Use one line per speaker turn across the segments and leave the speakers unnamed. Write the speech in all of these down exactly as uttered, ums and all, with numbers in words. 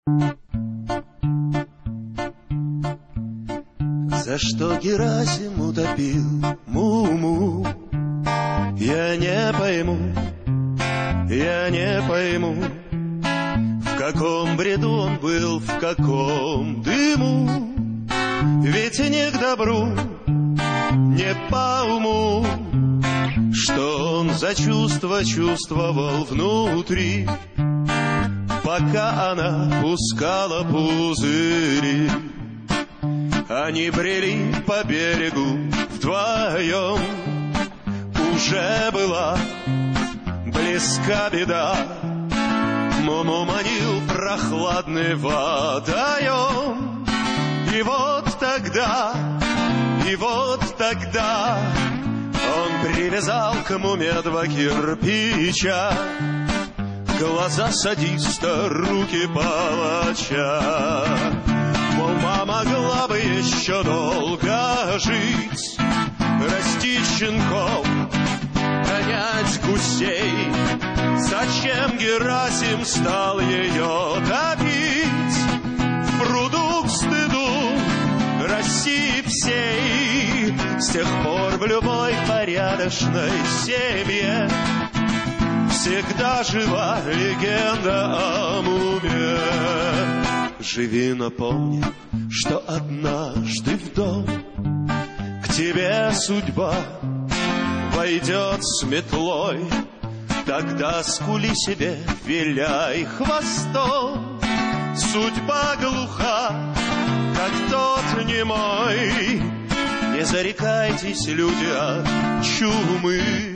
За что Герасим утопил Муму? Я не пойму, я не пойму, в каком бреду он был, в каком дыму. Ведь не к добру, не по уму, что он за чувство чувствовал внутри, пока она пускала пузыри. Они брели по берегу вдвоем, уже была близка беда. Муму манил прохладный водоем. И вот тогда, и вот тогда он привязал к Муме два кирпича, глаза садиста, руки палача. Мума могла бы еще долго жить, расти щенком, гонять гусей. Зачем Герасим стал ее топить в пруду к стыду России всей? С тех пор в любой порядочной семье всегда жива легенда о Муме. Живи, но помни, что однажды в дом к тебе судьба войдет с метлой. Тогда скули себе, виляй хвостом. Судьба глуха, как тот немой. Не зарекайтесь, люди, от чумы,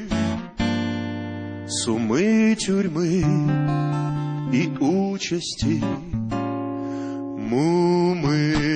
сумы, тюрьмы и участи Мумы.